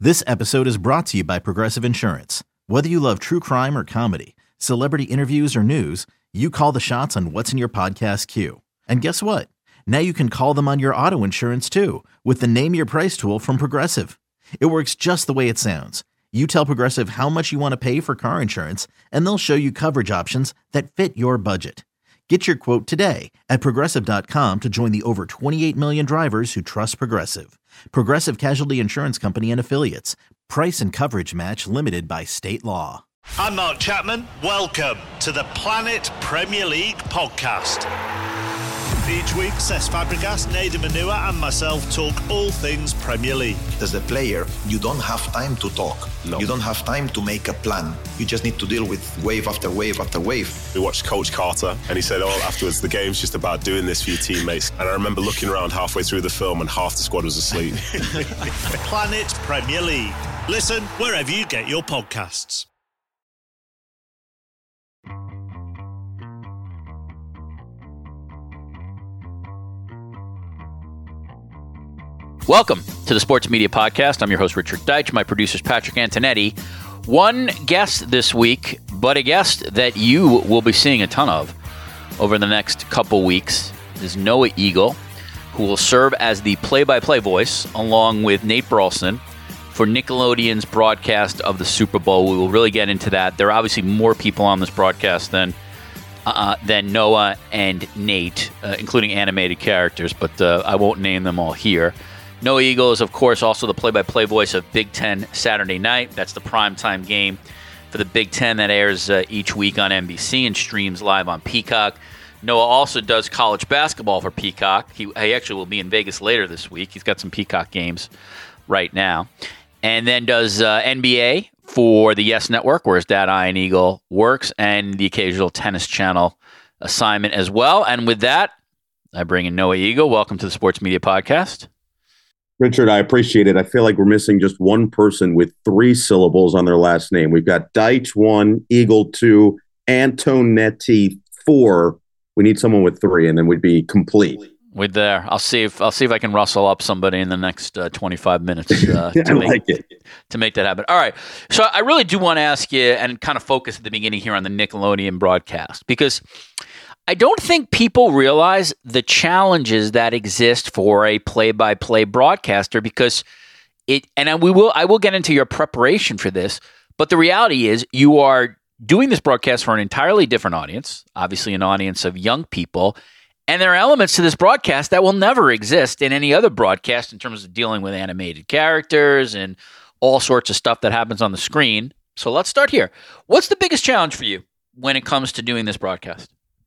This episode is brought to you by Progressive Insurance. Whether you love true crime or comedy, celebrity interviews or news, you call the shots on what's in your podcast queue. And guess what? Now you can call them on your auto insurance too with the Name Your Price tool from Progressive. It works just the way it sounds. You tell Progressive how much you want to pay for car insurance, and they'll show you coverage options that fit your budget. Get your quote today at Progressive.com to join the over 28 million drivers who trust Progressive. Progressive Casualty Insurance Company and Affiliates. Price and coverage match limited by state law. I'm Mark Chapman. Welcome to the Planet Premier League podcast. Each week, Cesc Fabregas, Nader Manua and myself talk all things Premier League. As a player, you don't have time to talk. No. You don't have time to make a plan. You just need to deal with wave after wave after wave. We watched Coach Carter and he said, afterwards, the game's just about doing this for your teammates. And I remember looking around halfway through the film and half the squad was asleep. Planet Premier League. Listen wherever you get your podcasts. Welcome to the Sports Media Podcast. I'm your host, Richard Deitch. My producer is Patrick Antonetti. One guest this week, but a guest that you will be seeing a ton of over the next couple weeks is Noah Eagle, who will serve as the play-by-play voice along with Nate Burleson for Nickelodeon's broadcast of the Super Bowl. We will really get into that. There are obviously more people on this broadcast than Noah and Nate, including animated characters, but I won't name them all here. Noah Eagle is, of course, also the play-by-play voice of Big Ten Saturday Night. That's the primetime game for the Big Ten that airs each week on NBC and streams live on Peacock. Noah also does college basketball for Peacock. He actually will be in Vegas later this week. He's got some Peacock games right now. And then does NBA for the Yes Network, where his dad, Ian Eagle, works, and the occasional Tennis Channel assignment as well. And with that, I bring in Noah Eagle. Welcome to the Sports Media Podcast. Richard, I appreciate it. I feel like we're missing just one person with 3 syllables on their last name. We've got Deitch 1, Eagle 2, Antonetti 4. We need someone with 3, and then we'd be complete. We're there. I'll see if I can rustle up somebody in the next 25 minutes to make that happen. All right. So I really do want to ask you and kind of focus at the beginning here on the Nickelodeon broadcast, because I don't think people realize the challenges that exist for a play-by-play broadcaster, because I will get into your preparation for this, but the reality is you are doing this broadcast for an entirely different audience, obviously an audience of young people, and there are elements to this broadcast that will never exist in any other broadcast in terms of dealing with animated characters and all sorts of stuff that happens on the screen. So let's start here. What's the biggest challenge for you when it comes to doing this broadcast?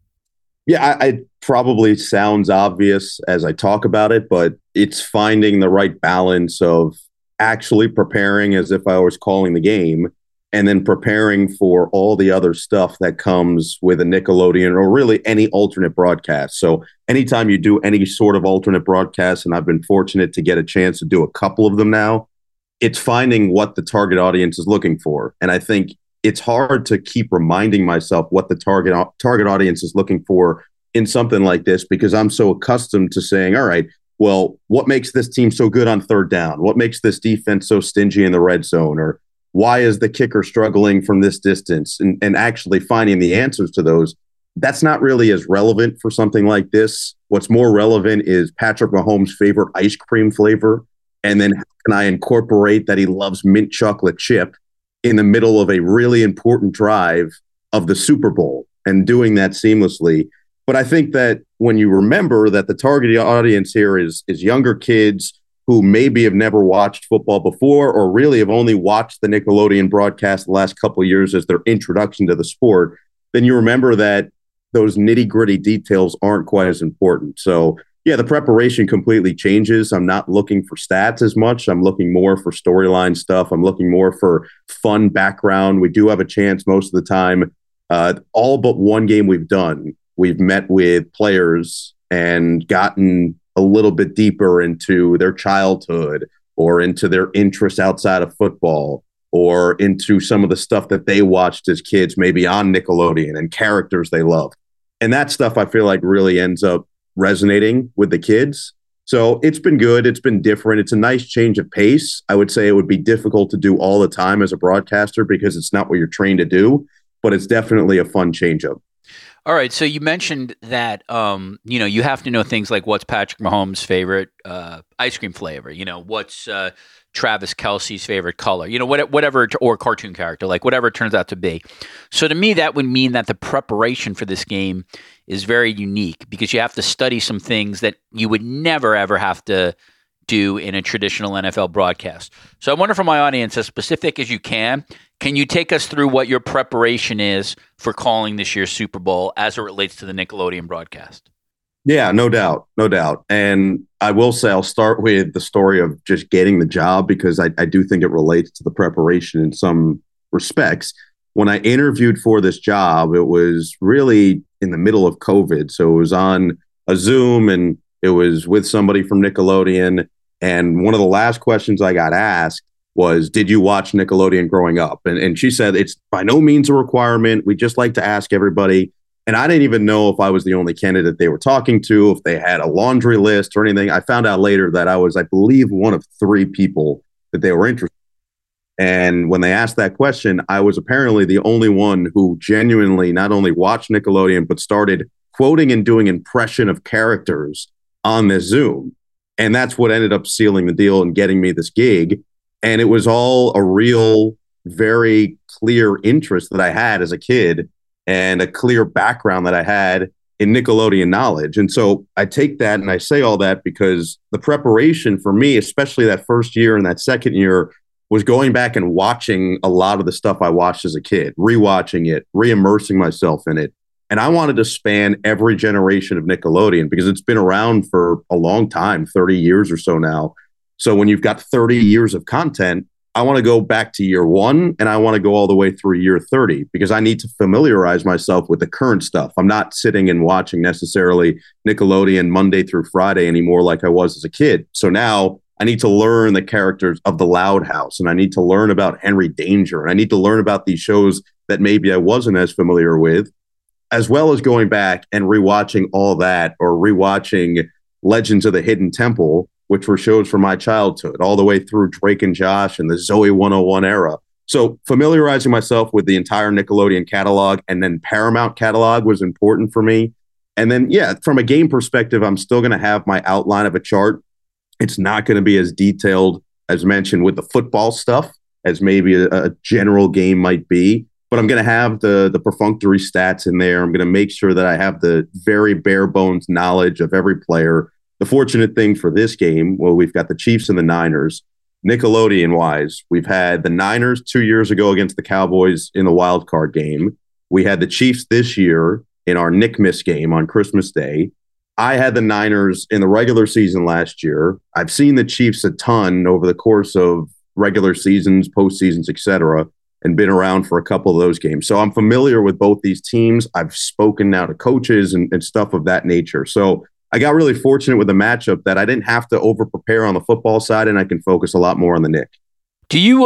Yeah, it probably sounds obvious as I talk about it, but it's finding the right balance of actually preparing as if I was calling the game and then preparing for all the other stuff that comes with a Nickelodeon or really any alternate broadcast. So anytime you do any sort of alternate broadcast, and I've been fortunate to get a chance to do a couple of them now, it's finding what the target audience is looking for. And I think it's hard to keep reminding myself what the target audience is looking for in something like this, because I'm so accustomed to saying, all right, well, what makes this team so good on third down? What makes this defense so stingy in the red zone? Or why is the kicker struggling from this distance? And actually finding the answers to those, that's not really as relevant for something like this. What's more relevant is Patrick Mahomes' favorite ice cream flavor. And then how can I incorporate that he loves mint chocolate chip in the middle of a really important drive of the Super Bowl, and doing that seamlessly. But I think that when you remember that the target audience here is younger kids who maybe have never watched football before, or really have only watched the Nickelodeon broadcast the last couple of years as their introduction to the sport, then you remember that those nitty-gritty details aren't quite as important. So yeah, the preparation completely changes. I'm not looking for stats as much. I'm looking more for storyline stuff. I'm looking more for fun background. We do have a chance most of the time. All but one game we've done, we've met with players and gotten a little bit deeper into their childhood or into their interests outside of football or into some of the stuff that they watched as kids, maybe on Nickelodeon, and characters they love. And that stuff I feel like really ends up resonating with the kids. So it's been good. It's been different. It's a nice change of pace. I would say it would be difficult to do all the time as a broadcaster because it's not what you're trained to do, but it's definitely a fun change up. All right, so you mentioned that you have to know things like what's Patrick Mahomes' favorite ice cream flavor, what's Travis Kelce's favorite color, whatever, or cartoon character, like whatever it turns out to be. So to me, that would mean that the preparation for this game is very unique because you have to study some things that you would never, ever have to do in a traditional NFL broadcast. So I wonder for my audience, as specific as you can you take us through what your preparation is for calling this year's Super Bowl as it relates to the Nickelodeon broadcast? Yeah, no doubt. No doubt. And I will say I'll start with the story of just getting the job because I do think it relates to the preparation in some respects. When I interviewed for this job, it was really in the middle of COVID. So it was on a Zoom and it was with somebody from Nickelodeon. And one of the last questions I got asked was, did you watch Nickelodeon growing up? And she said, it's by no means a requirement. We just like to ask everybody. And I didn't even know if I was the only candidate they were talking to, if they had a laundry list or anything. I found out later that I was, I believe, one of 3 people that they were interested in. And when they asked that question, I was apparently the only one who genuinely not only watched Nickelodeon, but started quoting and doing impression of characters on this Zoom. And that's what ended up sealing the deal and getting me this gig. And it was all a real, very clear interest that I had as a kid and a clear background that I had in Nickelodeon knowledge. And so I take that and I say all that because the preparation for me, especially that first year and that second year, was going back and watching a lot of the stuff I watched as a kid, rewatching it, re-immersing myself in it. And I wanted to span every generation of Nickelodeon because it's been around for a long time, 30 years or so now. So when you've got 30 years of content, I want to go back to year 1 and I want to go all the way through year 30 because I need to familiarize myself with the current stuff. I'm not sitting and watching necessarily Nickelodeon Monday through Friday anymore like I was as a kid. So now I need to learn the characters of the Loud House and I need to learn about Henry Danger. And I need to learn about these shows that maybe I wasn't as familiar with, as well as going back and rewatching all that or rewatching Legends of the Hidden Temple, which were shows from my childhood, all the way through Drake and Josh and the Zoe 101 era. So familiarizing myself with the entire Nickelodeon catalog and then Paramount catalog was important for me. And then, yeah, from a game perspective, I'm still going to have my outline of a chart. It's not going to be as detailed as mentioned with the football stuff as maybe a general game might be. But I'm going to have the perfunctory stats in there. I'm going to make sure that I have the very bare bones knowledge of every player. The fortunate thing for this game, well, we've got the Chiefs and the Niners. Nickelodeon-wise, we've had the Niners 2 years ago against the Cowboys in the wild card game. We had the Chiefs this year in our Nick Miss game on Christmas Day. I had the Niners in the regular season last year. I've seen the Chiefs a ton over the course of regular seasons, postseasons, etc., and been around for a couple of those games. So I'm familiar with both these teams. I've spoken now to coaches and stuff of that nature. So I got really fortunate with the matchup that I didn't have to over prepare on the football side and I can focus a lot more on the Nick. Do you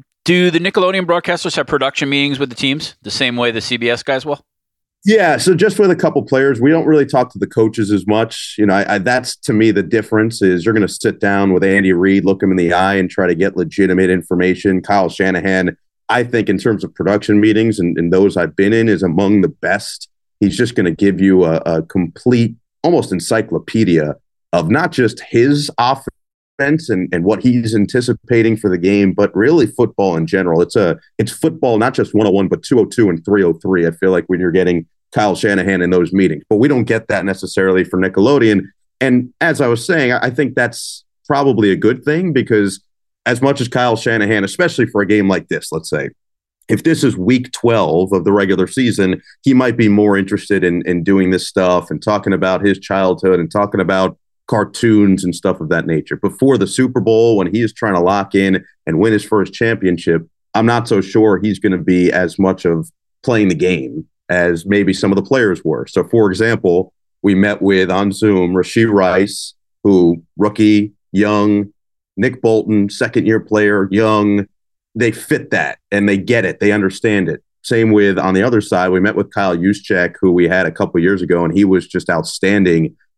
do the Nickelodeon broadcasters have production meetings with the teams the same way the CBS guys will? Yeah, so just with a couple players, we don't really talk to the coaches as much. That's to me the difference is you're going to sit down with Andy Reid, look him in the eye and try to get legitimate information. Kyle Shanahan, I think in terms of production meetings and those I've been in, is among the best. He's just going to give you a complete, almost encyclopedia of not just his offense and what he's anticipating for the game, but really football in general. It's football, not just 101, but 202 and 303. I feel like when you're getting Kyle Shanahan in those meetings, but we don't get that necessarily for Nickelodeon. And as I was saying, I think that's probably a good thing because as much as Kyle Shanahan, especially for a game like this, let's say, if this is week 12 of the regular season, he might be more interested in doing this stuff and talking about his childhood and talking about cartoons and stuff of that nature. Before the Super Bowl, when he is trying to lock in and win his first championship, I'm not so sure he's going to be as much of playing the game as maybe some of the players were. So, for example, we met with, on Zoom, Rashee Rice, who rookie, young, Nick Bolton, second-year player, young. They fit that and they get it. They understand it. Same with on the other side, we met with Kyle Juszczyk, who we had a couple years ago, and he was just outstanding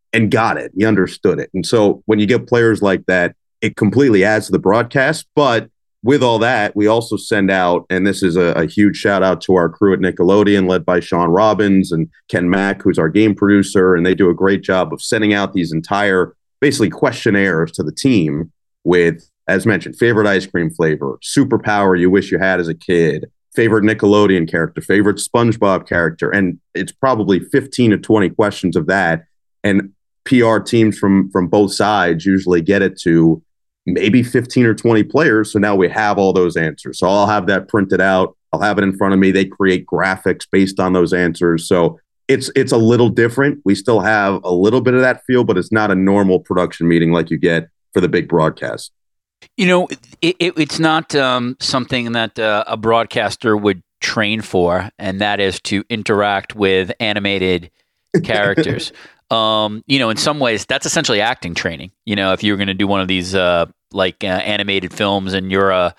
and got it. He understood it. And so when you get players like that, it completely adds to the broadcast. But with all that, we also send out, and this is a huge shout out to our crew at Nickelodeon, led by Sean Robbins and Ken Mack, who's our game producer. And they do a great job of sending out these entire, basically, questionnaires to the team with, as mentioned, favorite ice cream flavor, superpower you wish you had as a kid, favorite Nickelodeon character, favorite SpongeBob character. And it's probably 15 to 20 questions of that. And PR teams from both sides usually get it to maybe 15 or 20 players. So now we have all those answers. So I'll have that printed out. I'll have it in front of me. They create graphics based on those answers. So it's a little different. We still have a little bit of that feel, but it's not a normal production meeting like you get for the big broadcast. You know, it's not something that a broadcaster would train for, and that is to interact with animated characters. In some ways, that's essentially acting training. You know, if you're going to do one of these animated films, and you're a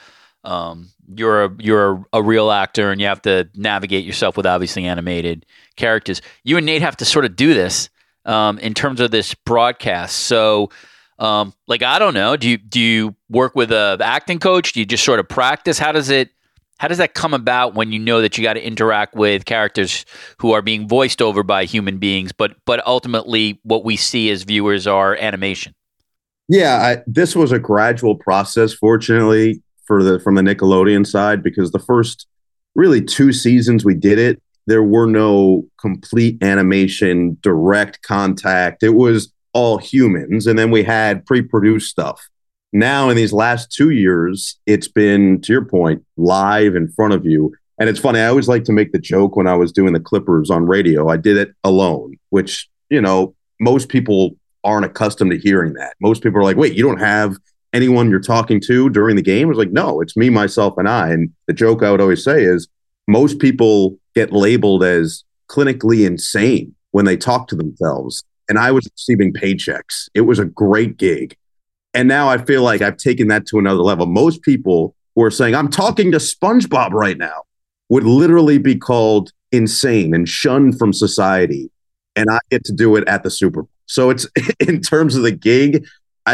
real actor, and you have to navigate yourself with obviously animated characters, you and Nate have to sort of do this in terms of this broadcast. So, I don't know, do you work with an acting coach? Do you just sort of practice? How does that come about when you know that you got to interact with characters who are being voiced over by human beings, but ultimately what we see as viewers are animation? Yeah, this was a gradual process, fortunately, from the Nickelodeon side, because the first really 2 seasons we did it, there were no complete animation, direct contact. It was all humans, and then we had pre-produced stuff. Now, in these last 2 years, it's been, to your point, live in front of you. And it's funny, I always like to make the joke when I was doing the Clippers on radio. I did it alone, which, most people aren't accustomed to hearing that. Most people are like, wait, you don't have anyone you're talking to during the game? I was like, no, it's me, myself, and I. And the joke I would always say is most people get labeled as clinically insane when they talk to themselves. And I was receiving paychecks. It was a great gig. And now I feel like I've taken that to another level. Most people who are saying, I'm talking to SpongeBob right now, would literally be called insane and shunned from society. And I get to do it at the Super Bowl. So it's, in terms of the gig,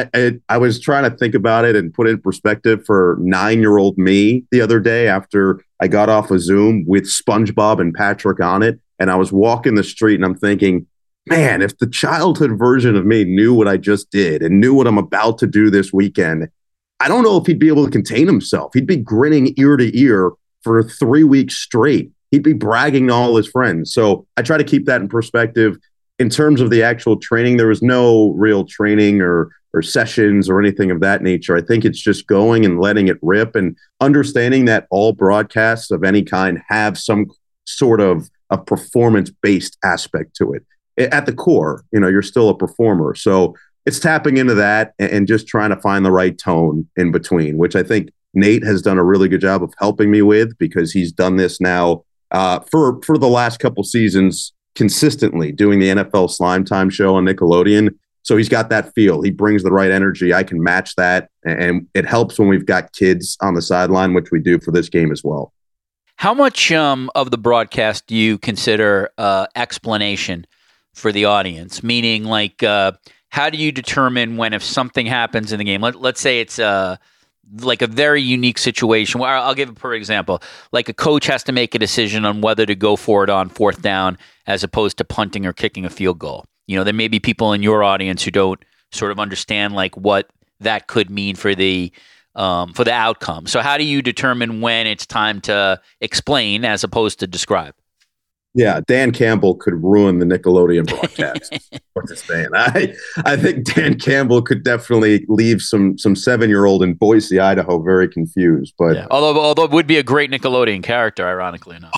I was trying to think about it and put it in perspective for 9-year-old me the other day after I got off of Zoom with SpongeBob and Patrick on it. And I was walking the street and I'm thinking, man, if the childhood version of me knew what I just did and knew what I'm about to do this weekend, I don't know if he'd be able to contain himself. He'd be grinning ear to ear for 3 weeks straight. He'd be bragging to all his friends. So I try to keep that in perspective. In terms of the actual training, there was no real training or sessions or anything of that nature. I think it's just going and letting it rip and understanding that all broadcasts of any kind have some sort of a performance-based aspect to it. At the core, you're still a performer. So it's tapping into that and just trying to find the right tone in between, which I think Nate has done a really good job of helping me with, because he's done this now for the last couple seasons consistently, doing the NFL Slime Time show on Nickelodeon. So he's got that feel. He brings the right energy. I can match that. And it helps when we've got kids on the sideline, which we do for this game as well. How much of the broadcast do you consider explanation for the audience? Meaning, how do you determine when, if something happens in the game, let's say it's like a very unique situation. Where I'll give a per example, like a coach has to make a decision on whether to go for it on 4th down as opposed to punting or kicking a field goal. There may be people in your audience who don't sort of understand what that could mean for the outcome. So how do you determine when it's time to explain as opposed to describe? Yeah, Dan Campbell could ruin the Nickelodeon broadcast. What's his name? I think Dan Campbell could definitely leave some 7-year-old in Boise, Idaho, very confused. But yeah. Although it would be a great Nickelodeon character, ironically enough.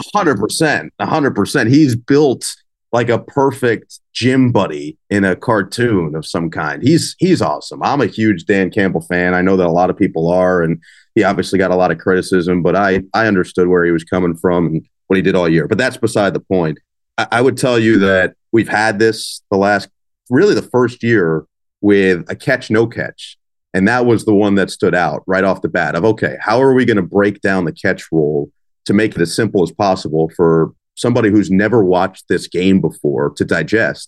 100%. He's built like a perfect gym buddy in a cartoon of some kind. He's awesome. I'm a huge Dan Campbell fan. I know that a lot of people are, and he obviously got a lot of criticism, but I understood where he was coming from and what he did all year. But that's beside the point. I would tell you that we've had this the first year with a catch, no catch. And that was the one that stood out right off the bat of, okay, how are we going to break down the catch rule to make it as simple as possible for somebody who's never watched this game before to digest?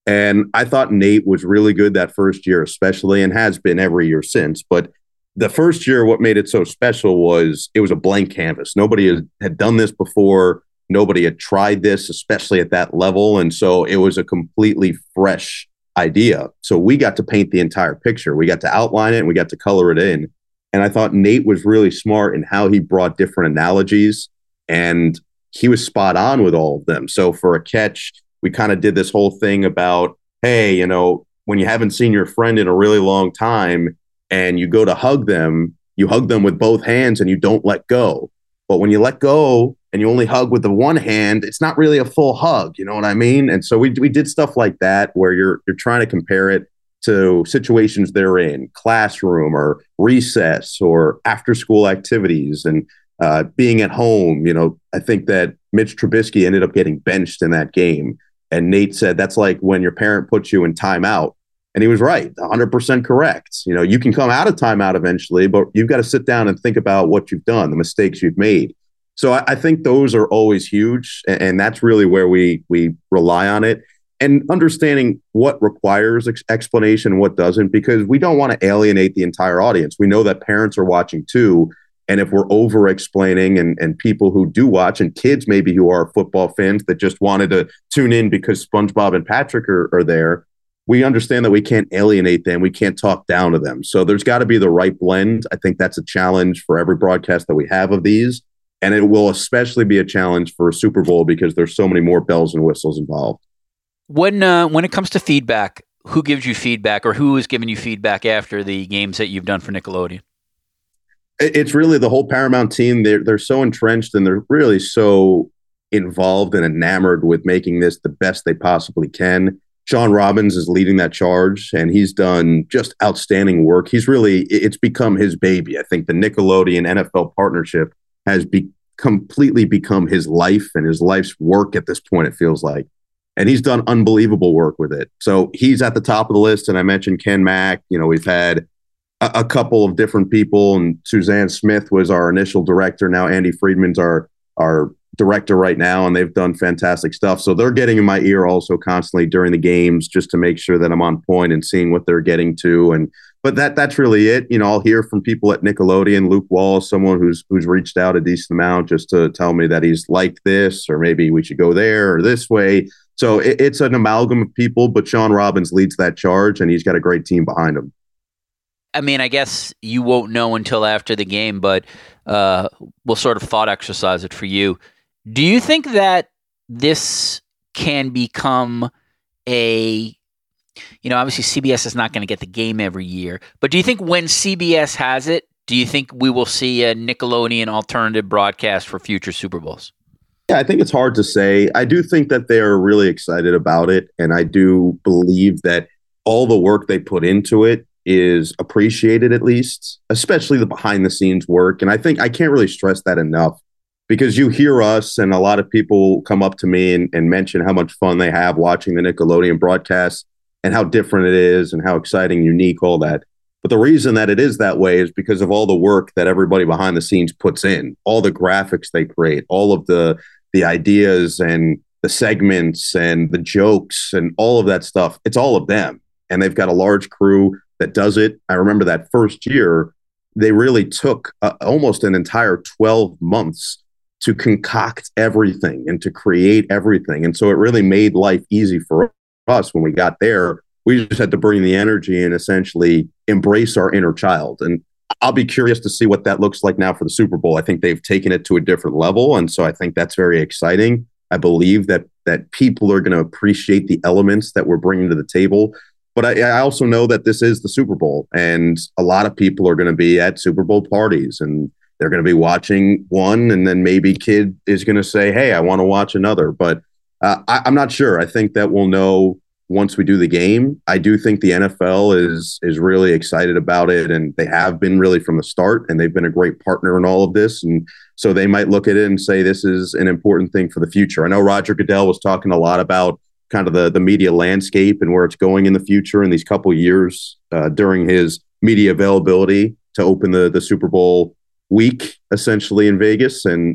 And I thought Nate was really good that first year, especially, and has been every year since. But the first year, what made it so special was it was a blank canvas. Nobody had done this before. Nobody had tried this, especially at that level. And so it was a completely fresh idea. So we got to paint the entire picture. We got to outline it and we got to color it in. And I thought Nate was really smart in how he brought different analogies, and he was spot on with all of them. So for a catch, we kind of did this whole thing about, hey, when you haven't seen your friend in a really long time and you go to hug them, you hug them with both hands and you don't let go. But when you let go and you only hug with the one hand, it's not really a full hug. You know what I mean? And so we did stuff like that where you're trying to compare it to situations they're in, classroom or recess or after school activities, and being at home. I think that Mitch Trubisky ended up getting benched in that game. And Nate said, that's like when your parent puts you in timeout. And he was right, 100% correct. You can come out of timeout eventually, but you've got to sit down and think about what you've done, the mistakes you've made. So I think those are always huge. And that's really where we rely on it. And understanding what requires explanation, what doesn't, because we don't want to alienate the entire audience. We know that parents are watching too. And if we're over explaining and people who do watch, and kids maybe who are football fans that just wanted to tune in because SpongeBob and Patrick are there, we understand that we can't alienate them. We can't talk down to them. So there's got to be the right blend. I think that's a challenge for every broadcast that we have of these. And it will especially be a challenge for a Super Bowl because there's so many more bells and whistles involved. When it comes to feedback, who gives you feedback, or who is giving you feedback after the games that you've done for Nickelodeon? It's really the whole Paramount team. They're so entrenched and they're really so involved and enamored with making this the best they possibly can. Sean Robbins is leading that charge, and he's done just outstanding work. It's become his baby. I think the Nickelodeon NFL partnership has completely become his life and his life's work at this point, it feels like. And he's done unbelievable work with it. So he's at the top of the list. And I mentioned Ken Mack. We've had a couple of different people, and Suzanne Smith was our initial director. Now Andy Friedman's our director right now, and they've done fantastic stuff. So they're getting in my ear also constantly during the games just to make sure that I'm on point and seeing what they're getting to. But that's really it. I'll hear from people at Nickelodeon. Luke Wall is someone who's reached out a decent amount just to tell me that he's liked this, or maybe we should go there or this way. So it's an amalgam of people, but Sean Robbins leads that charge, and he's got a great team behind him. I mean, I guess you won't know until after the game, but we'll sort of thought exercise it for you. Do you think that this can become obviously CBS is not going to get the game every year, but do you think when CBS has it, do you think we will see a Nickelodeon alternative broadcast for future Super Bowls? Yeah, I think it's hard to say. I do think that they're really excited about it, and I do believe that all the work they put into it is appreciated, at least, especially the behind-the-scenes work. And I think I can't really stress that enough, because you hear us and a lot of people come up to me and mention how much fun they have watching the Nickelodeon broadcasts and how different it is and how exciting, unique, all that. But the reason that it is that way is because of all the work that everybody behind the scenes puts in, all the graphics they create, all of the ideas and the segments and the jokes and all of that stuff. It's all of them. And they've got a large crew that does it. I remember that first year, they really took almost an entire 12 months to concoct everything and to create everything. And so it really made life easy for us when we got there. We just had to bring the energy and essentially embrace our inner child. And I'll be curious to see what that looks like now for the Super Bowl. I think they've taken it to a different level. And so I think that's very exciting. I believe that people are going to appreciate the elements that we're bringing to the table. But I also know that this is the Super Bowl, and a lot of people are going to be at Super Bowl parties, and they're going to be watching one, and then maybe kid is going to say, hey, I want to watch another. But I'm not sure. I think that we'll know once we do the game. I do think the NFL is really excited about it, and they have been really from the start, and they've been a great partner in all of this. And so they might look at it and say this is an important thing for the future. I know Roger Goodell was talking a lot about kind of the media landscape and where it's going in the future in these couple of years during his media availability to open the Super Bowl week, essentially in Vegas. And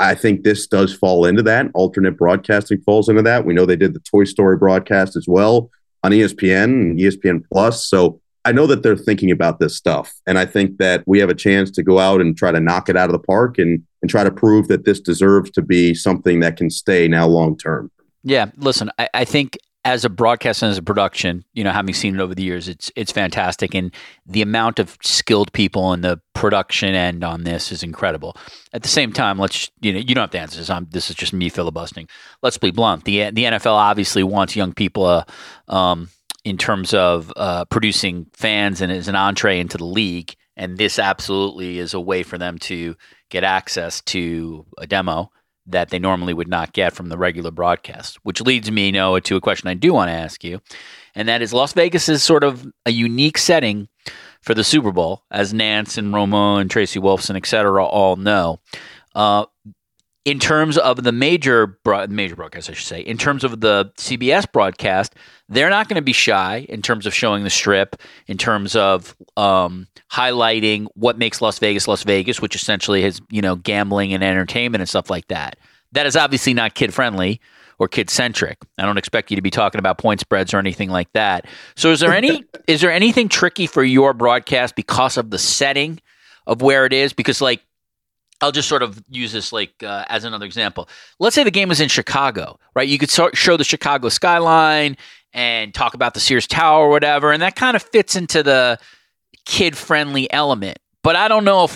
I think this does fall into that. Alternate broadcasting falls into that. We know they did the Toy Story broadcast as well on ESPN and ESPN Plus. So I know that they're thinking about this stuff. And I think that we have a chance to go out and try to knock it out of the park and try to prove that this deserves to be something that can stay now long term. Yeah, listen, I think as a broadcast and as a production, having seen it over the years, it's fantastic. And the amount of skilled people in the production end on this is incredible. At the same time, you don't have to answer this. This is just me filibustering. Let's be blunt. The NFL obviously wants young people in terms of producing fans and as an entree into the league. And this absolutely is a way for them to get access to a demo that they normally would not get from the regular broadcast, which leads me, Noah, to a question I do want to ask you. And that is, Las Vegas is sort of a unique setting for the Super Bowl, as Nance and Romo and Tracy Wolfson, et cetera, all know. In terms of the major broadcast, I should say, in terms of the CBS broadcast, they're not going to be shy in terms of showing the Strip, in terms of highlighting what makes Las Vegas, which essentially is, gambling and entertainment and stuff like that. That is obviously not kid-friendly or kid-centric. I don't expect you to be talking about point spreads or anything like that. So is there anything tricky for your broadcast because of the setting of where it is? Because, I'll just sort of use this as another example. Let's say the game was in Chicago, right? You could show the Chicago skyline and talk about the Sears Tower or whatever, and that kind of fits into the kid-friendly element. But I don't know if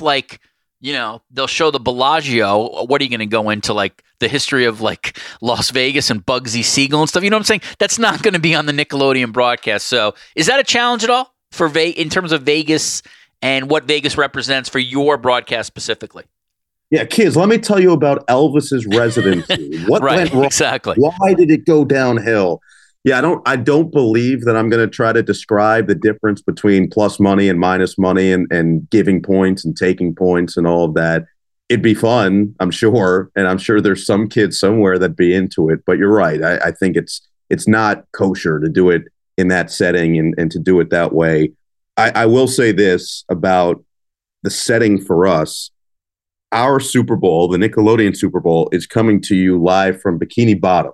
they'll show the Bellagio. What are you going to go into the history of Las Vegas and Bugsy Siegel and stuff? You know what I'm saying? That's not going to be on the Nickelodeon broadcast. So is that a challenge at all in terms of Vegas and what Vegas represents for your broadcast specifically? Yeah, kids, let me tell you about Elvis's residency. What went wrong? Exactly. Why did it go downhill? Yeah, I don't believe that I'm going to try to describe the difference between plus money and minus money and giving points and taking points and all of that. It'd be fun, I'm sure, and I'm sure there's some kids somewhere that'd be into it. But you're right. I think it's not kosher to do it in that setting and to do it that way. I will say this about the setting for us. Our Super Bowl, the Nickelodeon Super Bowl, is coming to you live from Bikini Bottom.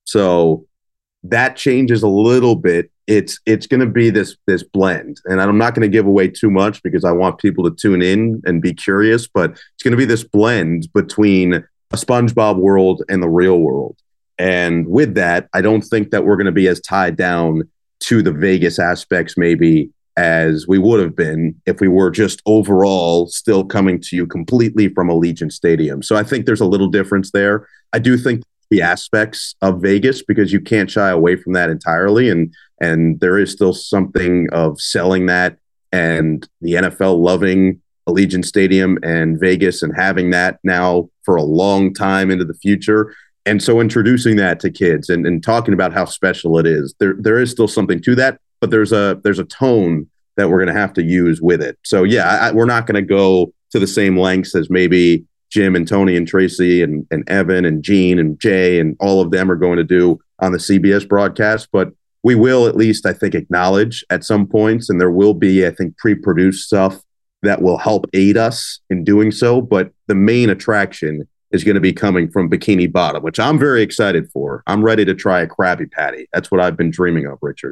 So that changes a little bit. It's going to be this blend. And I'm not going to give away too much because I want people to tune in and be curious, but it's going to be this blend between a SpongeBob world and the real world. And with that, I don't think that we're going to be as tied down to the Vegas aspects maybe as we would have been if we were just overall still coming to you completely from Allegiant Stadium. So I think there's a little difference there. I do think the aspects of Vegas, because you can't shy away from that entirely. And there is still something of selling that and the NFL loving Allegiant Stadium and Vegas and having that now for a long time into the future. And so introducing that to kids and talking about how special it is, there is still something to that. But there's a tone that we're going to have to use with it. So, yeah, we're not going to go to the same lengths as maybe Jim and Tony and Tracy and Evan and Gene and Jay and all of them are going to do on the CBS broadcast. But we will at least, I think, acknowledge at some points, and there will be, I think, pre-produced stuff that will help aid us in doing so. But the main attraction is going to be coming from Bikini Bottom, which I'm very excited for. I'm ready to try a Krabby Patty. That's what I've been dreaming of, Richard.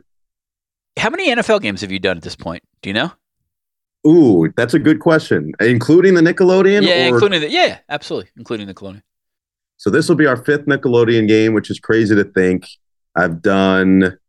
How many NFL games have you done at this point? Do you know? Ooh, that's a good question. Including the Nickelodeon? Yeah, absolutely. Including the Nickelodeon. So this will be our 5th Nickelodeon game, which is crazy to think. I've done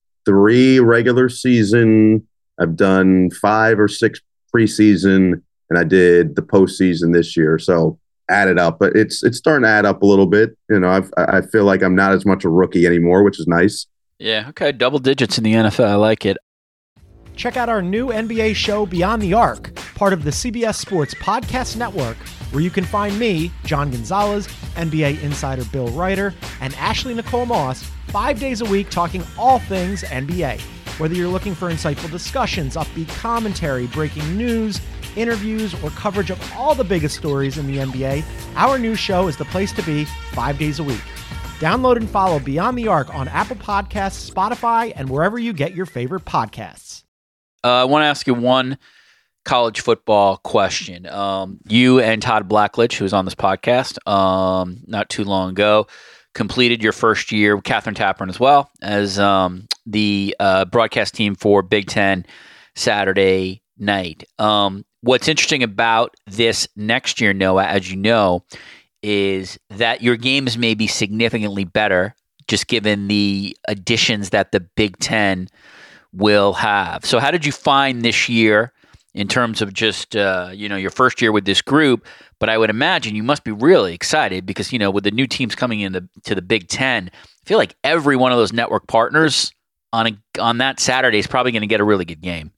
3 regular season. I've done 5 or 6 preseason, and I did the postseason this year. So add it up, but it's starting to add up a little bit. I feel like I'm not as much a rookie anymore, which is nice. Yeah, okay. Double digits in the NFL. I like it. Check out our new NBA show, Beyond the Arc, part of the CBS Sports Podcast Network, where you can find me, John Gonzalez, NBA insider Bill Ryder, and Ashley Nicole Moss 5 days a week talking all things NBA. Whether you're looking for insightful discussions, upbeat commentary, breaking news, interviews, or coverage of all the biggest stories in the NBA, our new show is the place to be 5 days a week. Download and follow Beyond the Arc on Apple Podcasts, Spotify, and wherever you get your favorite podcasts. I want to ask you one college football question. You and Todd Blackledge, who was on this podcast not too long ago, completed your first year, Catherine Tappan as well, as the broadcast team for Big Ten Saturday night. What's interesting about this next year, Noah, as you know, is that your games may be significantly better just given the additions that the Big Ten will have. So how did you find this year in terms of just, your first year with this group? But I would imagine you must be really excited because, with the new teams coming into the Big Ten, I feel like every one of those network partners on that Saturday is probably going to get a really good game.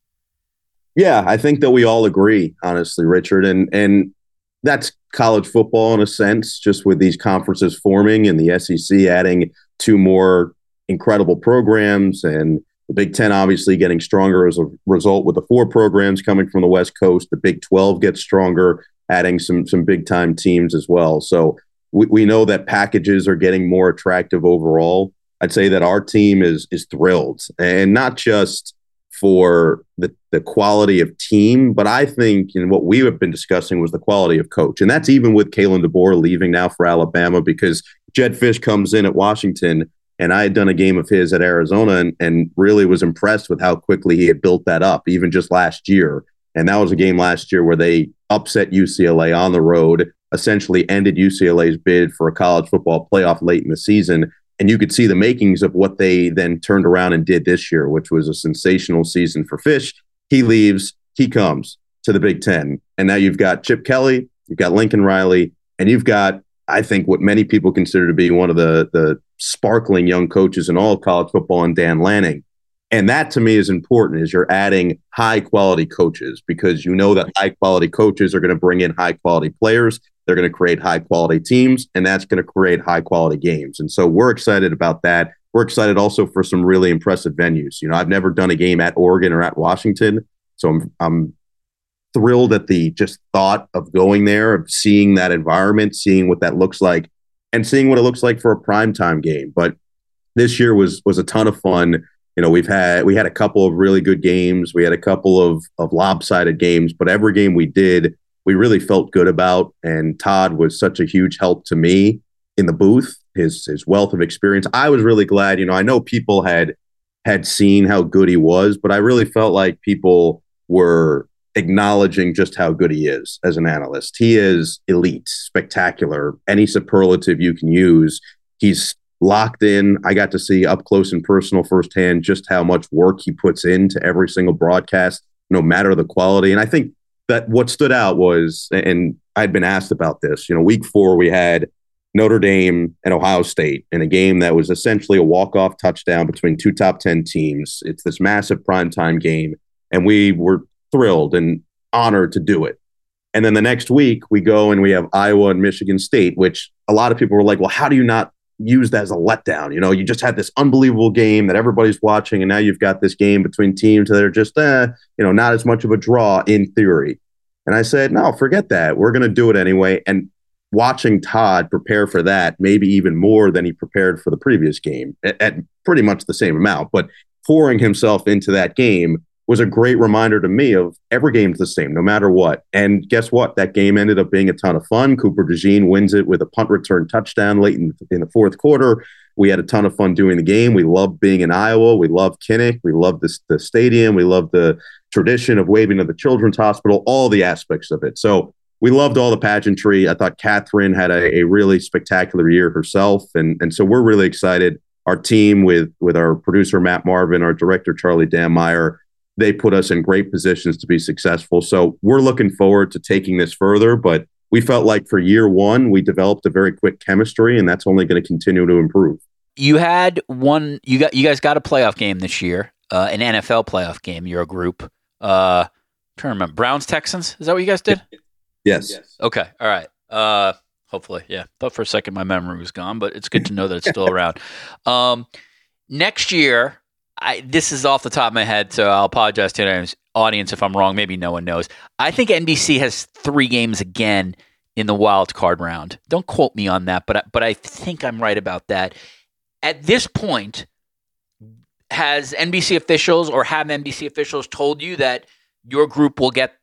Yeah, I think that we all agree, honestly, Richard. And that's college football in a sense, just with these conferences forming and the SEC adding 2 more incredible programs, and the Big Ten obviously getting stronger as a result with the 4 programs coming from the West Coast. The Big 12 gets stronger, adding some big-time teams as well. So we know that packages are getting more attractive overall. I'd say that our team is thrilled, and not just for the quality of team, but I think what we have been discussing was the quality of coach. And that's even with Kalen DeBoer leaving now for Alabama, because Jedd Fisch comes in at Washington, and I had done a game of his at Arizona and really was impressed with how quickly he had built that up, even just last year. And that was a game last year where they upset UCLA on the road, essentially ended UCLA's bid for a college football playoff late in the season. And you could see the makings of what they then turned around and did this year, which was a sensational season for Fisch. He leaves, he comes to the Big Ten. And now you've got Chip Kelly, you've got Lincoln Riley, and you've got, I think, what many people consider to be one of the sparkling young coaches in all of college football, and Dan Lanning. And that to me is important, is you're adding high quality coaches, because you know that high quality coaches are going to bring in high quality players. They're going to create high quality teams, and that's going to create high quality games. And so we're excited about that. We're excited also for some really impressive venues. I've never done a game at Oregon or at Washington, so I'm thrilled at the just thought of going there, of seeing that environment, seeing what that looks like, and seeing what it looks like for a primetime game. But this year was a ton of fun. We had a couple of really good games. We had a couple of lopsided games, but every game we did, we really felt good about. And Todd was such a huge help to me in the booth, his wealth of experience. I was really glad, I know people had seen how good he was, but I really felt like people were acknowledging just how good he is as an analyst. He is elite, spectacular, any superlative you can use. He's locked in. I got to see up close and personal firsthand just how much work he puts into every single broadcast, no matter the quality. And I think that what stood out was, and I'd been asked about this, week 4, we had Notre Dame and Ohio State in a game that was essentially a walk-off touchdown between 2 top 10 teams. It's this massive primetime game, and we were thrilled and honored to do it. And then the next week we go and we have Iowa and Michigan State, which a lot of people were like, well, how do you not use that as a letdown? You just had this unbelievable game that everybody's watching, and now you've got this game between teams that are just, not as much of a draw in theory. And I said, no, forget that. We're going to do it anyway. And watching Todd prepare for that, maybe even more than he prepared for the previous game, at pretty much the same amount, but pouring himself into that game was a great reminder to me of every game's the same, no matter what. And guess what? That game ended up being a ton of fun. Cooper DeJean wins it with a punt return touchdown late in the fourth quarter. We had a ton of fun doing the game. We loved being in Iowa. We loved Kinnick. We loved the stadium. We loved the tradition of waving to the Children's Hospital, all the aspects of it. So we loved all the pageantry. I thought Catherine had a really spectacular year herself. And so we're really excited. Our team with our producer, Matt Marvin, our director, Charlie Dammeyer, they put us in great positions to be successful. So we're looking forward to taking this further, but we felt like for year 1, we developed a very quick chemistry, and that's only going to continue to improve. You had you guys got a playoff game this year, an NFL playoff game, your group. I'm trying to remember. Browns, Texans? Is that what you guys did? Yes. Okay. All right. Hopefully. Yeah. Thought for a second my memory was gone, but it's good to know that it's still around. Next year, this is off the top of my head, so I'll apologize to the audience if I'm wrong. Maybe no one knows. I think NBC has 3 games again in the wild card round. Don't quote me on that, but I think I'm right about that. At this point, has NBC officials or have NBC officials told you that your group will get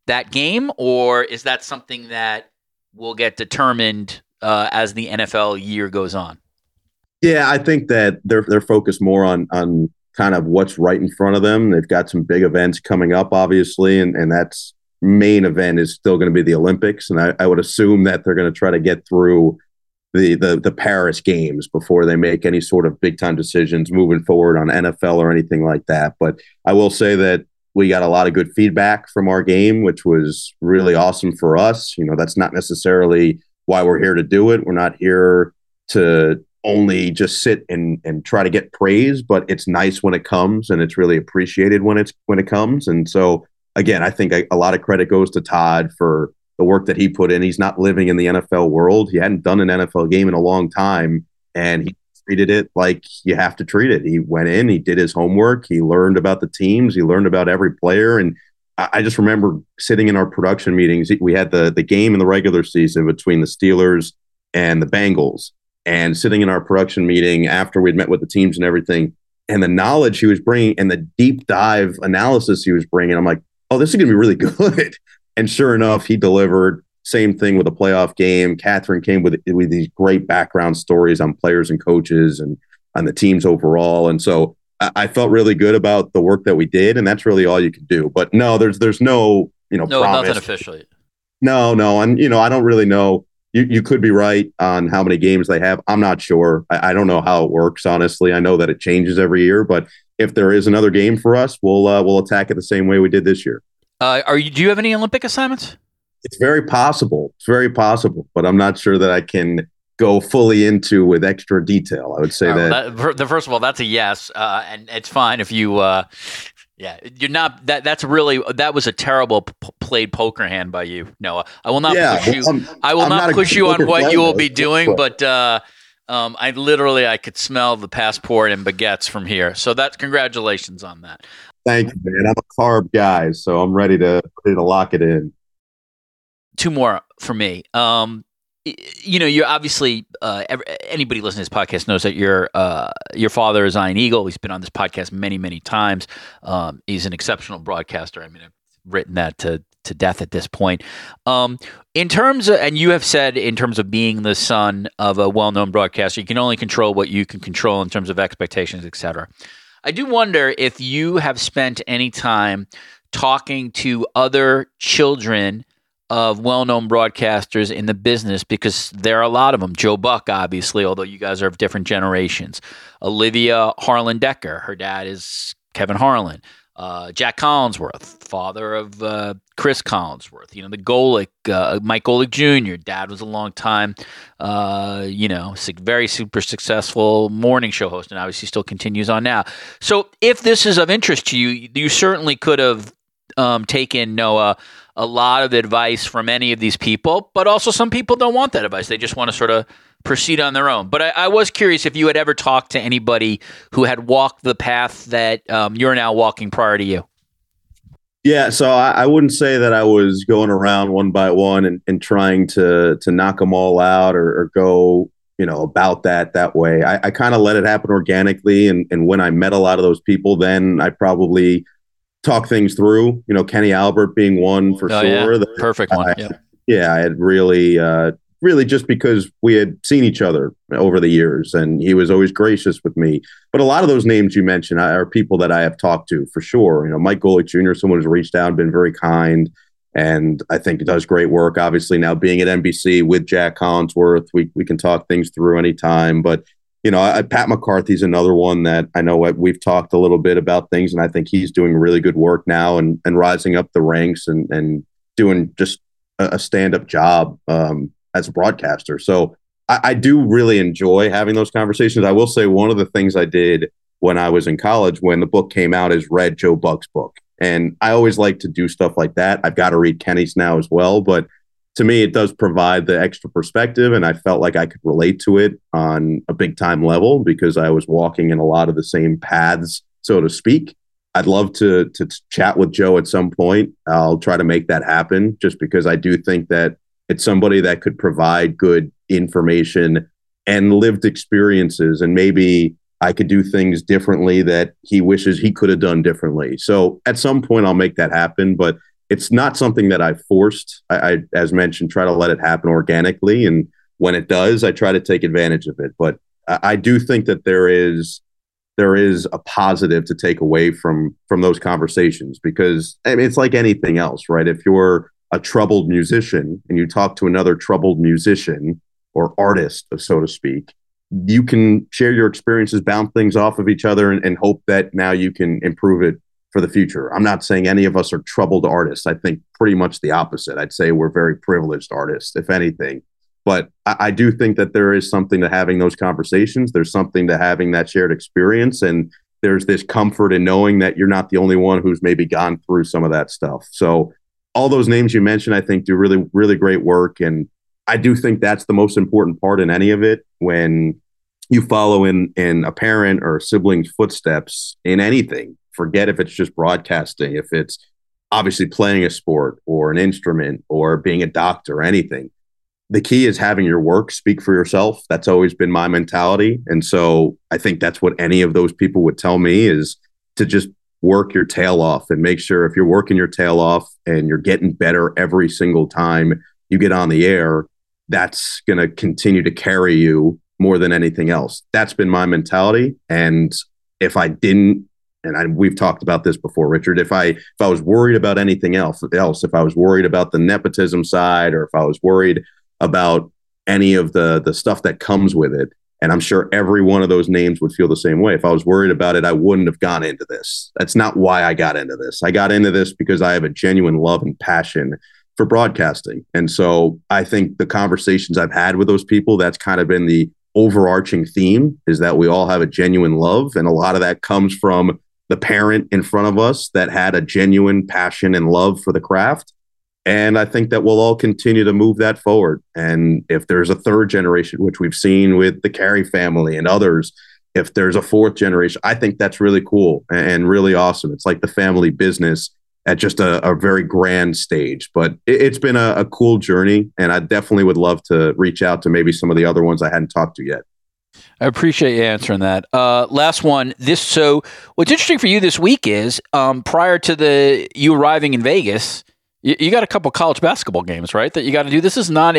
that game, or is that something that will get determined as the NFL year goes on? Yeah, I think that they're focused more on kind of what's right in front of them. They've got some big events coming up, obviously, and that's main event is still going to be the Olympics. And I would assume that they're going to try to get through the Paris games before they make any sort of big time decisions moving forward on NFL or anything like that. But I will say that we got a lot of good feedback from our game, which was really awesome for us. That's not necessarily why we're here to do it. We're not here to only just sit and try to get praise, but it's nice when it comes, and it's really appreciated when it comes. And so again, I think a lot of credit goes to Todd for the work that he put in. He's not living in the NFL world. He hadn't done an NFL game in a long time, and he treated it like you have to treat it. He went in, he did his homework, he learned about the teams, he learned about every player. And I just remember sitting in our production meetings. We had the game in the regular season between the Steelers and the Bengals, and sitting in our production meeting after we'd met with the teams and everything, and the knowledge he was bringing and the deep dive analysis he was bringing, I'm like, oh, this is going to be really good. And sure enough, he delivered. Same thing with a playoff game. Catherine came with these great background stories on players and coaches and on the teams overall. And so I felt really good about the work that we did, and that's really all you can do. But no, there's no promise. Nothing officially. No, and I don't really know. You could be right on how many games they have. I'm not sure. I don't know how it works, honestly. I know that it changes every year, but if there is another game for us, we'll attack it the same way we did this year. Do you have any Olympic assignments? It's very possible. But I'm not sure that I can go fully into with extra detail. I would say first of all, that's a yes, and it's fine if you. You're not. That was a terrible played poker hand by you, Noah. I will not push you. I will not push you on what you will be doing, but I could smell the passport and baguettes from here. So congratulations on that. Thank you, man. I'm a carb guy, so I'm ready to lock it in. Two more for me. You're obviously anybody listening to this podcast knows that your father is Ian Eagle. He's been on this podcast many, many times. He's an exceptional broadcaster. I mean, I've written that to death at this point. In terms of, and you have said in terms of being the son of a well-known broadcaster, you can only control what you can control in terms of expectations, et cetera. I do wonder if you have spent any time talking to other children of well-known broadcasters in the business, because there are a lot of them. Joe Buck, obviously, although you guys are of different generations. Olivia Harlan Decker, her dad is Kevin Harlan. Jack Collinsworth, father of Chris Collinsworth. The Golick, Mike Golick Jr. Dad was a long time, very super successful morning show host, and obviously still continues on now. So if this is of interest to you, you certainly could have taken, Noah, a lot of advice from any of these people, but also some people don't want that advice. They just want to sort of proceed on their own. But I was curious if you had ever talked to anybody who had walked the path that you're now walking prior to you. Yeah, so I wouldn't say that I was going around one by one and trying to knock them all out or go, about that way. I kind of let it happen organically. And when I met a lot of those people, then I probably talk things through, Kenny Albert being one for sure. Yeah. Perfect one. I had really just because we had seen each other over the years, and he was always gracious with me. But a lot of those names you mentioned are people that I have talked to for sure. Mike Golick Jr., someone who's reached out and been very kind, and I think does great work. Obviously now being at NBC with Jack Collinsworth, we can talk things through anytime. But Pat McCarthy's another one that I know we've talked a little bit about things, and I think he's doing really good work now and rising up the ranks and doing just a stand-up job as a broadcaster. So I do really enjoy having those conversations. I will say one of the things I did when I was in college, when the book came out, is read Joe Buck's book. And I always like to do stuff like that. I've got to read Kenny's now as well, but to me, it does provide the extra perspective, and I felt like I could relate to it on a big time level because I was walking in a lot of the same paths, so to speak. I'd love to chat with Joe at some point. I'll try to make that happen just because I do think that it's somebody that could provide good information and lived experiences, and maybe I could do things differently that he wishes he could have done differently. So at some point I'll make that happen, but it's not something that I forced. I, as mentioned, try to let it happen organically. And when it does, I try to take advantage of it. But I do think that there is a positive to take away from those conversations, because I mean, it's like anything else, right? If you're a troubled musician and you talk to another troubled musician or artist, so to speak, you can share your experiences, bounce things off of each other, and hope that now you can improve it for the future. I'm not saying any of us are troubled artists. I think pretty much the opposite. I'd say we're very privileged artists, if anything. But I do think that there is something to having those conversations. There's something to having that shared experience. And there's this comfort in knowing that you're not the only one who's maybe gone through some of that stuff. So all those names you mentioned, I think, do really, really great work. And I do think that's the most important part in any of it. When you follow in a parent or a sibling's footsteps in anything, forget if it's just broadcasting, if it's obviously playing a sport or an instrument or being a doctor or anything. The key is having your work speak for yourself. That's always been my mentality. And so I think that's what any of those people would tell me, is to just work your tail off and make sure if you're working your tail off and you're getting better every single time you get on the air, that's going to continue to carry you more than anything else. That's been my mentality. And if I didn't, we've talked about this before, Richard, if I was worried about anything else, if I was worried about the nepotism side, or if I was worried about any of the stuff that comes with it, and I'm sure every one of those names would feel the same way. If I was worried about it, I wouldn't have gone into this. That's not why I got into this. I got into this because I have a genuine love and passion for broadcasting. And so I think the conversations I've had with those people, that's kind of been the overarching theme, is that we all have a genuine love. And a lot of that comes from the parent in front of us that had a genuine passion and love for the craft. And I think that we'll all continue to move that forward. And if there's a third generation, which we've seen with the Carey family and others, if there's a fourth generation, I think that's really cool and really awesome. It's like the family business at just a very grand stage. But it's been a cool journey. And I definitely would love to reach out to maybe some of the other ones I hadn't talked to yet. I appreciate you answering that. Last one. So what's interesting for you this week is prior to you arriving in Vegas, you got a couple college basketball games, right, that you got to do. This is not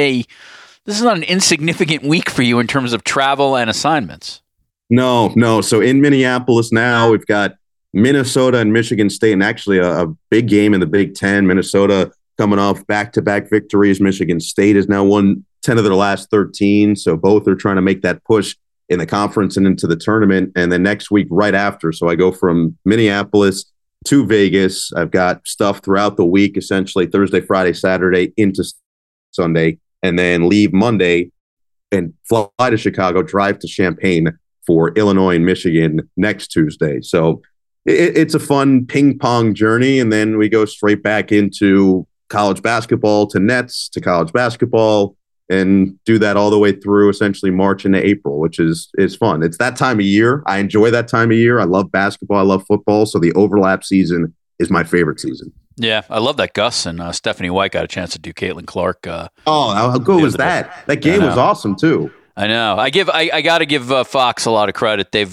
an insignificant week for you in terms of travel and assignments. No. So in Minneapolis now, we've got Minnesota and Michigan State, and actually a big game in the Big Ten. Minnesota coming off back-to-back victories. Michigan State has now won 10 of their last 13. So both are trying to make that push in the conference and into the tournament. And then next week, right after, so I go from Minneapolis to Vegas. I've got stuff throughout the week, essentially Thursday, Friday, Saturday into Sunday, and then leave Monday and fly to Chicago, drive to Champaign for Illinois and Michigan next Tuesday. So it's a fun ping pong journey. And then we go straight back into college basketball, to Nets, to college basketball, and do that all the way through essentially March into April, which is fun. It's that time of year. I enjoy that time of year. I love basketball. I love football. So the overlap season is my favorite season. Yeah, I love that Gus and Stephanie White got a chance to do Caitlin Clark. How good was that? That game was awesome too. I know. I got to give Fox a lot of credit. They've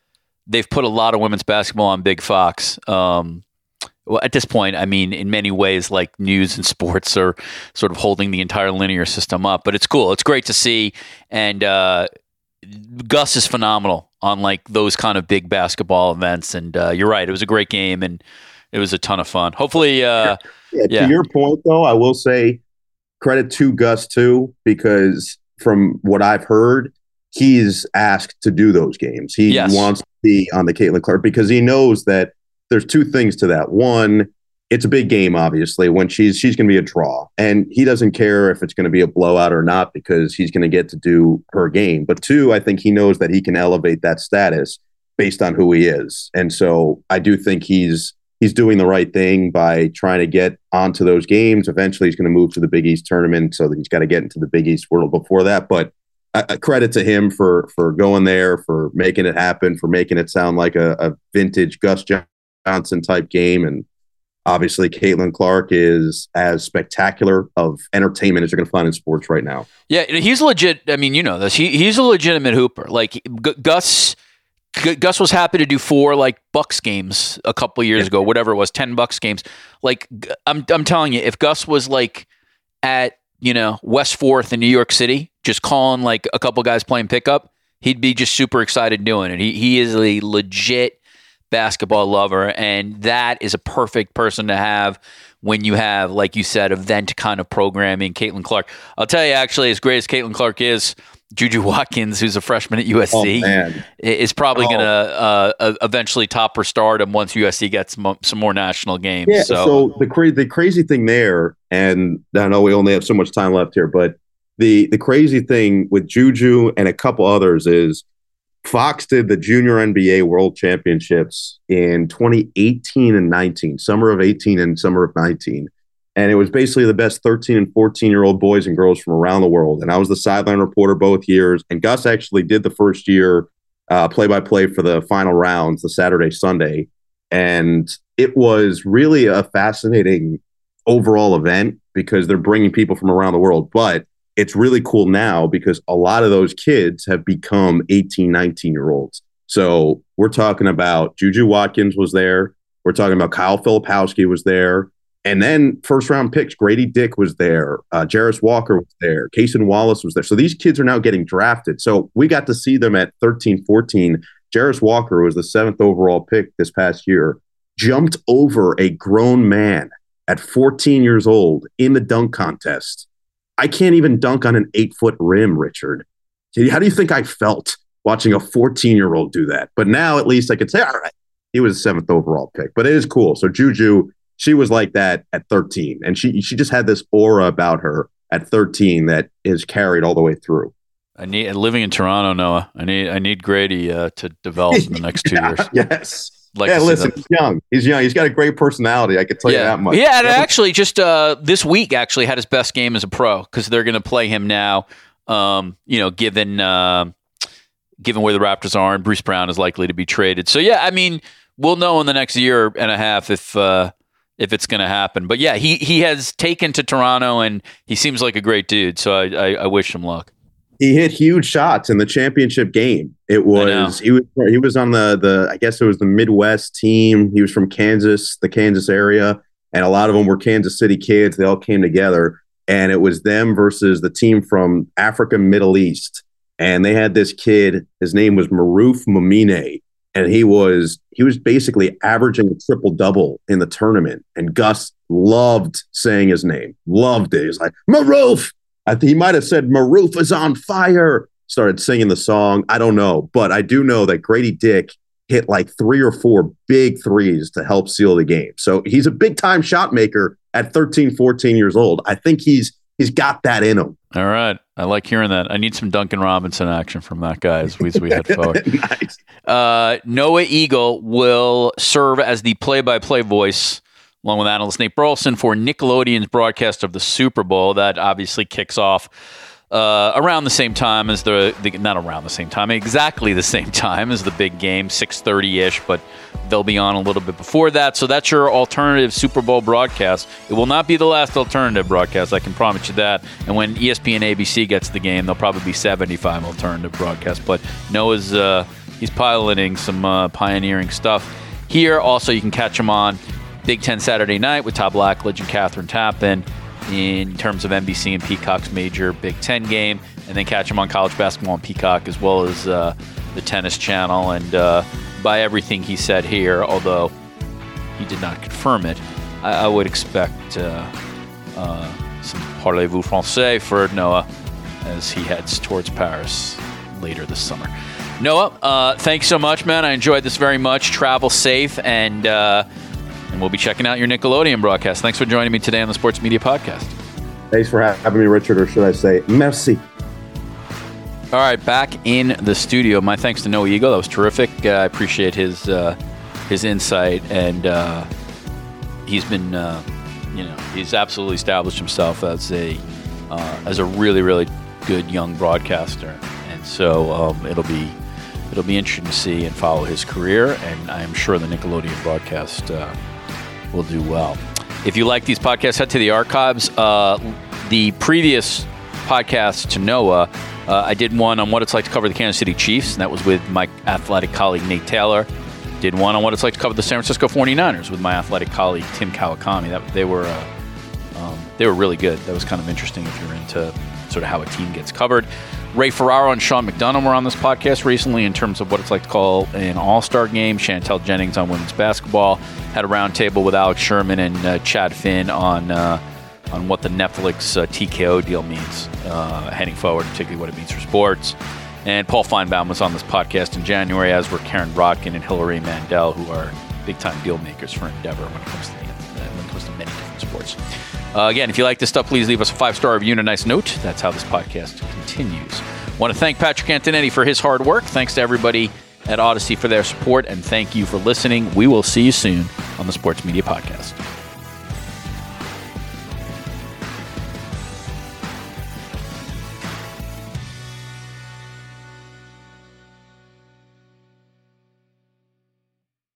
put a lot of women's basketball on Big Fox. Well, at this point, I mean, in many ways, like news and sports are sort of holding the entire linear system up. But it's cool. It's great to see. And Gus is phenomenal on like those kind of big basketball events. And you're right. It was a great game, and it was a ton of fun. Hopefully, To your point, though, I will say credit to Gus, too, because from what I've heard, he's asked to do those games. He wants to be on the Caitlin Clark because he knows that there's two things to that. One, it's a big game, obviously, when she's going to be a draw. And he doesn't care if it's going to be a blowout or not because he's going to get to do her game. But two, I think he knows that he can elevate that status based on who he is. And so I do think he's doing the right thing by trying to get onto those games. Eventually, he's going to move to the Big East tournament, so that he's got to get into the Big East world before that. But credit to him for going there, for making it happen, for making it sound like a vintage Gus Johnson type game. And obviously Caitlin Clark is as spectacular of entertainment as you're going to find in sports right now. Yeah, he's legit. I mean, you know this. He's a legitimate hooper. Like Gus Gus was happy to do 4 like Bucks games a couple years ago, whatever it was, 10 Bucks games. Like I'm telling you, if Gus was like at West 4th in New York City, just calling like a couple guys playing pickup, he'd be just super excited doing it. He is a legit basketball lover, and that is a perfect person to have when you have, like you said, event kind of programming. Caitlin Clark. I'll tell you, actually, as great as Caitlin Clark is, Juju Watkins, who's a freshman at USC, is probably going to eventually top her stardom once USC gets some more national games. Yeah, so the crazy thing there, and I know we only have so much time left here, but the crazy thing with Juju and a couple others is Fox did the Junior NBA World Championships in 2018 and 19, summer of 18 and summer of 19. And it was basically the best 13 and 14-year-old boys and girls from around the world. And I was the sideline reporter both years. And Gus actually did the first year play-by-play for the final rounds, the Saturday, Sunday. And it was really a fascinating overall event because they're bringing people from around the world. But it's really cool now because a lot of those kids have become 18, 19-year-olds. So we're talking about Juju Watkins was there. We're talking about Kyle Filipowski was there. And then first-round picks, Grady Dick was there. Jarris Walker was there. Cason Wallace was there. So these kids are now getting drafted. So we got to see them at 13, 14. Jarris Walker was the 7th overall pick this past year, jumped over a grown man at 14 years old in the dunk contest. I can't even dunk on an 8-foot rim, Richard. How do you think I felt watching a 14-year-old do that? But now at least I could say, all right, he was the 7th overall pick. But it is cool. So Juju, she was like that at 13. And she just had this aura about her at 13 that is carried all the way through. Living in Toronto, Noah, I need Grady to develop in the next 2 years. Yes. Listen, he's young. He's young. He's got a great personality. I can tell you that much. Yeah, and actually, just this week, actually had his best game as a pro because they're going to play him now. Given where the Raptors are, and Bruce Brown is likely to be traded. So yeah, I mean, we'll know in the next year and a half if it's going to happen. But yeah, he has taken to Toronto, and he seems like a great dude. So I wish him luck. He hit huge shots in the championship game. He was on the I guess it was the Midwest team. He was from Kansas, the Kansas area, and a lot of them were Kansas City kids. They all came together, and it was them versus the team from Africa, Middle East. And they had this kid. His name was Maruf Mamine, and he was basically averaging a triple-double in the tournament. And Gus loved saying his name, loved it. He's like, Maruf! He might have said, Maruf is on fire, started singing the song. I don't know, but I do know that Grady Dick hit like 3 or 4 big threes to help seal the game. So he's a big-time shot maker at 13, 14 years old. I think he's got that in him. All right. I like hearing that. I need some Duncan Robinson action from that guy as we head forward. Nice. Noah Eagle will serve as the play-by-play voice along with analyst Nate Burleson for Nickelodeon's broadcast of the Super Bowl. That obviously kicks off around the same time as not around the same time, exactly the same time as the big game, 6:30-ish, but they'll be on a little bit before that. So that's your alternative Super Bowl broadcast. It will not be the last alternative broadcast, I can promise you that. And when ESPN ABC gets the game, there'll probably be 75 alternative broadcasts. But Noah's he's piloting some pioneering stuff here. Also, you can catch him on Big Ten Saturday Night with Todd Blackledge and Catherine Tappan in terms of NBC and Peacock's major Big Ten game, and then catch him on college basketball on Peacock as well as the Tennis Channel. And by everything he said here, although he did not confirm it, I would expect some parlez-vous français for Noah as he heads towards Paris later this summer. Noah, thanks so much, man. I enjoyed this very much. Travel safe, and we'll be checking out your Nickelodeon broadcast. Thanks for joining me today on the Sports Media Podcast. Thanks for having me, Richard, or should I say merci. All right, back in the studio. My thanks to Noah Eagle. That was terrific. I appreciate his insight, and he's been, he's absolutely established himself as a really, really good young broadcaster, and so it'll be interesting to see and follow his career, and I am sure the Nickelodeon broadcast will do well. If you like these podcasts, head to the archives. The previous podcasts to Noah. I did one on what it's like to cover the Kansas City Chiefs, and that was with my athletic colleague Nate Taylor. Did one on what it's like to cover the San Francisco 49ers with my athletic colleague Tim Kawakami. They were really good. That was kind of interesting if you're into sort of how a team gets covered. Ray Ferraro and Sean McDonough were on this podcast recently in terms of what it's like to call an all-star game. Chantel Jennings on women's basketball. Had a roundtable with Alex Sherman and Chad Finn on what the Netflix TKO deal means heading forward, particularly what it means for sports. And Paul Feinbaum was on this podcast in January, as were Karen Rodkin and Hillary Mandel, who are big-time deal makers for Endeavor when it comes to many different sports. Again, if you like this stuff, please leave us a 5-star review and a nice note. That's how this podcast continues. I want to thank Patrick Antonetti for his hard work. Thanks to everybody at Odyssey for their support, and thank you for listening. We will see you soon on the Sports Media Podcast.